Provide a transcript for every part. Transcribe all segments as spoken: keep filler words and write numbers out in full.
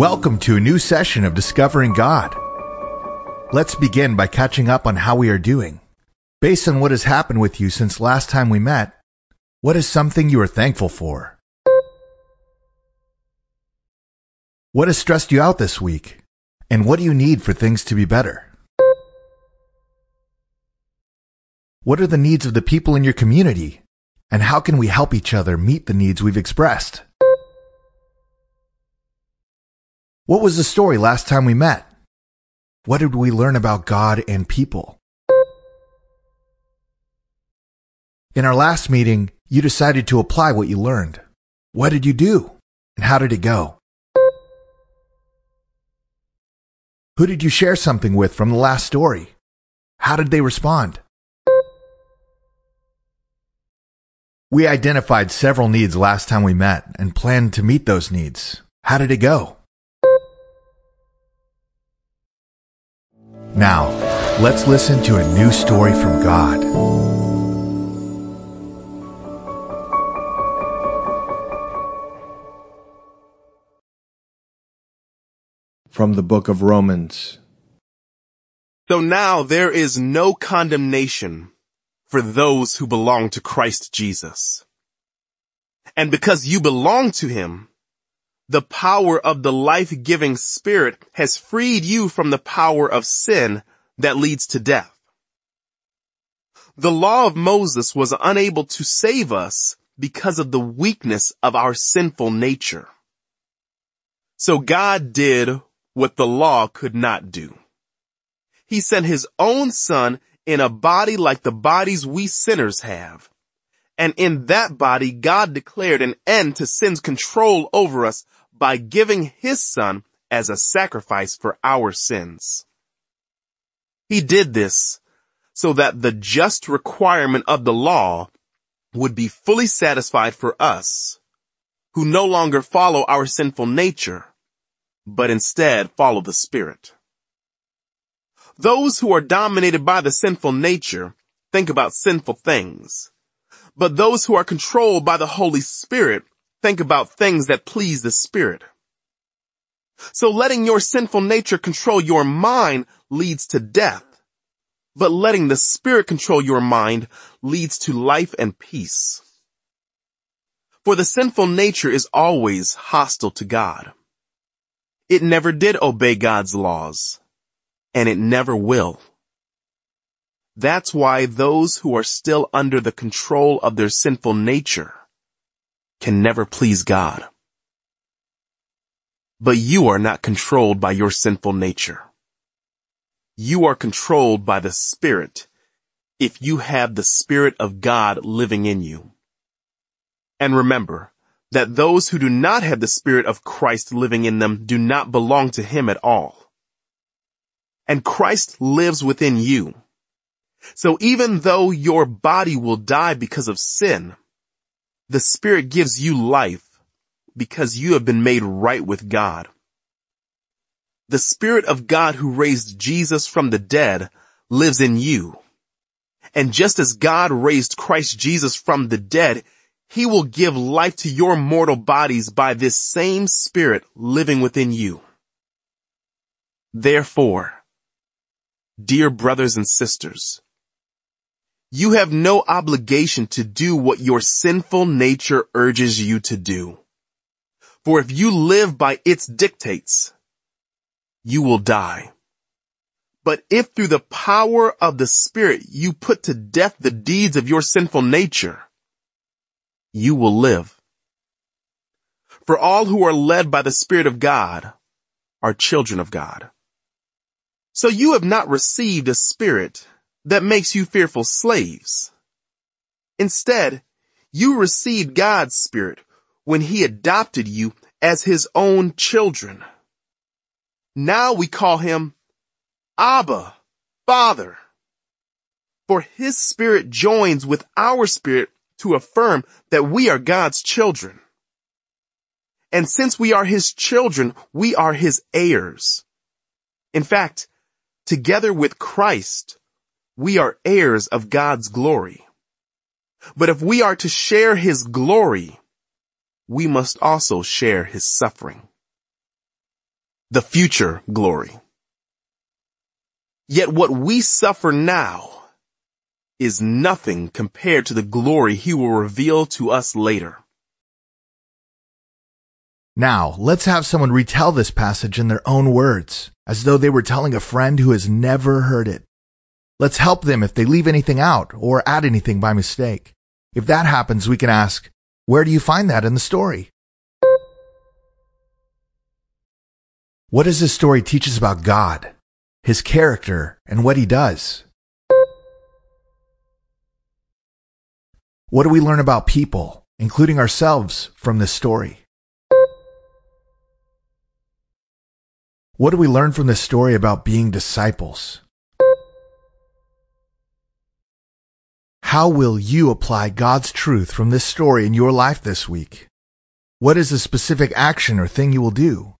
Welcome to a new session of Discovering God. Let's begin by catching up on how we are doing. Based on what has happened with you since last time we met, what is something you are thankful for? What has stressed you out this week? And what do you need for things to be better? What are the needs of the people in your community? And how can we help each other meet the needs we've expressed? What was the story last time we met? What did we learn about God and people? In our last meeting, you decided to apply what you learned. What did you do? And how did it go? Who did you share something with from the last story? How did they respond? We identified several needs last time we met and planned to meet those needs. How did it go? Now, let's listen to a new story from God. From the book of Romans. So now there is no condemnation for those who belong to Christ Jesus. And because you belong to him, the power of the life-giving Spirit has freed you from the power of sin that leads to death. The law of Moses was unable to save us because of the weakness of our sinful nature. So God did what the law could not do. He sent his own Son in a body like the bodies we sinners have. And in that body, God declared an end to sin's control over us by giving his Son as a sacrifice for our sins. He did this so that the just requirement of the law would be fully satisfied for us, who no longer follow our sinful nature, but instead follow the Spirit. Those who are dominated by the sinful nature think about sinful things, but those who are controlled by the Holy Spirit think about things that please the Spirit. So letting your sinful nature control your mind leads to death, but letting the Spirit control your mind leads to life and peace. For the sinful nature is always hostile to God. It never did obey God's laws, and it never will. That's why those who are still under the control of their sinful nature can never please God. But you are not controlled by your sinful nature. You are controlled by the Spirit if you have the Spirit of God living in you. And remember that those who do not have the Spirit of Christ living in them do not belong to him at all. And Christ lives within you. So even though your body will die because of sin, the Spirit gives you life because you have been made right with God. The Spirit of God who raised Jesus from the dead lives in you. And just as God raised Christ Jesus from the dead, he will give life to your mortal bodies by this same Spirit living within you. Therefore, dear brothers and sisters, you have no obligation to do what your sinful nature urges you to do. For if you live by its dictates, you will die. But if through the power of the Spirit you put to death the deeds of your sinful nature, you will live. For all who are led by the Spirit of God are children of God. So you have not received a spirit that makes you fearful slaves. Instead, you received God's Spirit when he adopted you as his own children. Now we call him Abba, Father. For his Spirit joins with our spirit to affirm that we are God's children. And since we are his children, we are his heirs. In fact, together with Christ, we are heirs of God's glory. But if we are to share his glory, we must also share his suffering. the future glory. Yet what we suffer now is nothing compared to the glory he will reveal to us later. Now, let's have someone retell this passage in their own words, as though they were telling a friend who has never heard it. Let's help them if they leave anything out or add anything by mistake. If that happens, we can ask, where do you find that in the story? What does this story teach us about God, his character, and what he does? What do we learn about people, including ourselves, from this story? What do we learn from this story about being disciples? How will you apply God's truth from this story in your life this week? What is a specific action or thing you will do?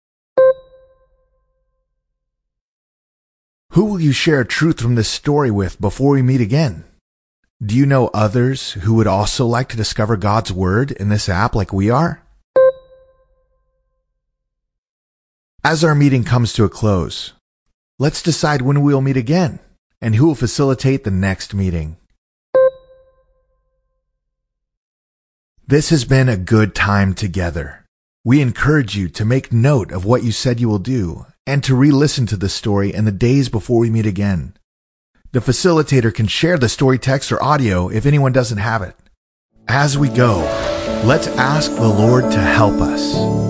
Who will you share truth from this story with before we meet again? Do you know others who would also like to discover God's Word in this app like we are? As our meeting comes to a close, let's decide when we will meet again and who will facilitate the next meeting. This has been a good time together. We encourage you to make note of what you said you will do and to re-listen to the story in the days before we meet again. The facilitator can share the story text or audio if anyone doesn't have it. As we go, let's ask the Lord to help us.